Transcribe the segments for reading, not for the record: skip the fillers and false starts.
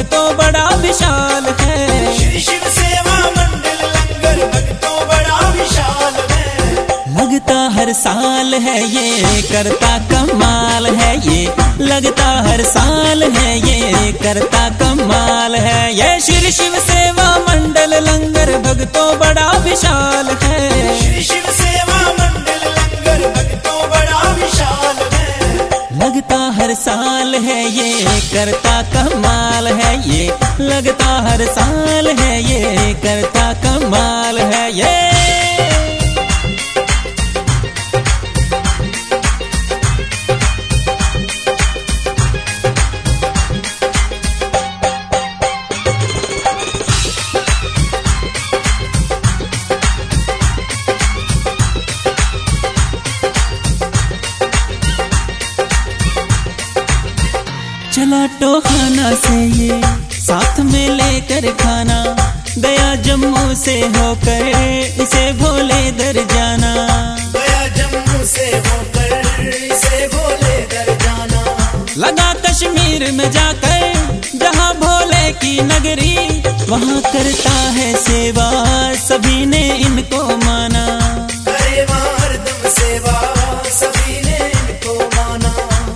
भक्तों बड़ा विशाल है। श्री शिव सेवा मंडल लंगर भक्तों बड़ा विशाल है। लगता हर साल है ये, करता कमाल है ये, लगता हर साल है ये, करता कमाल है ये। श्री शिव सेवा मंडल लंगर भक्तों बड़ा विशाल है। श्री शिव सेवा मंडल लंगर भक्तों बड़ा विशाल है। लगता हर साल है ये, करता कमाल है ये, लगता हर साल है ये, करता कमाल है ये। चला टोहाना से ये साथ में लेकर खाना, गया जम्मू से होकर इसे भोले दर जाना। गया जम्मू से होकर इसे भोले दर जाना। लगा कश्मीर में जाकर जहाँ भोले की नगरी, वहाँ करता है सेवा सभी ने इनको माना। करे वहाँ हरदम सेवा सभी ने इनको माना।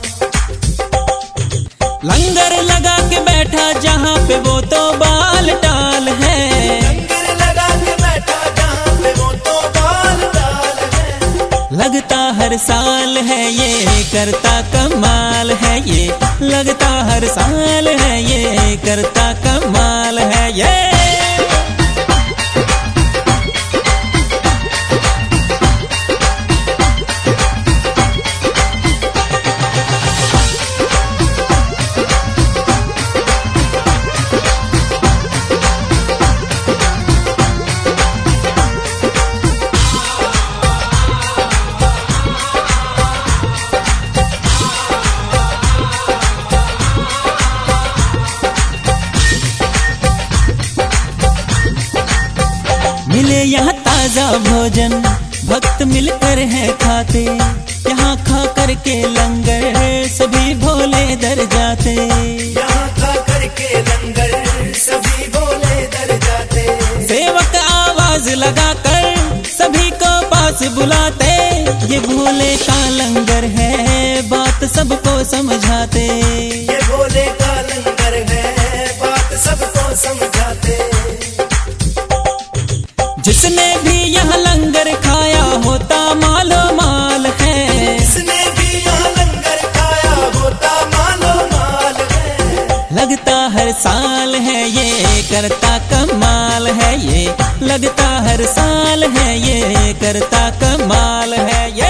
लंगर लगा के बैठा जहाँ पे वो तो बाल टाल है। लंगर लगा के बैठा जहाँ पे वो तो बाल टाल है। लगता हर साल है ये, करता कमाल है ये, लगता हर साल है ये, करता कमाल है ये। मिले यहाँ ताजा भोजन, भक्त मिलकर है खाते, यहाँ खा करके लंगर सभी भोले दर जाते। यहाँ खा करके लंगर सभी भोले दर जाते। सेवक आवाज लगाकर सभी को पास बुलाते, ये भोले का लंगर है बात सबको समझाते। ये भोले का लंगर है बात सबको समझाते। जिसने भी यहाँ लंगर खाया होता मालो माल है। जिसने भी यहाँ लंगर खाया होता मालो माल है। लगता हर साल है ये, करता कमाल है ये, लगता हर साल है ये, करता कमाल है ये।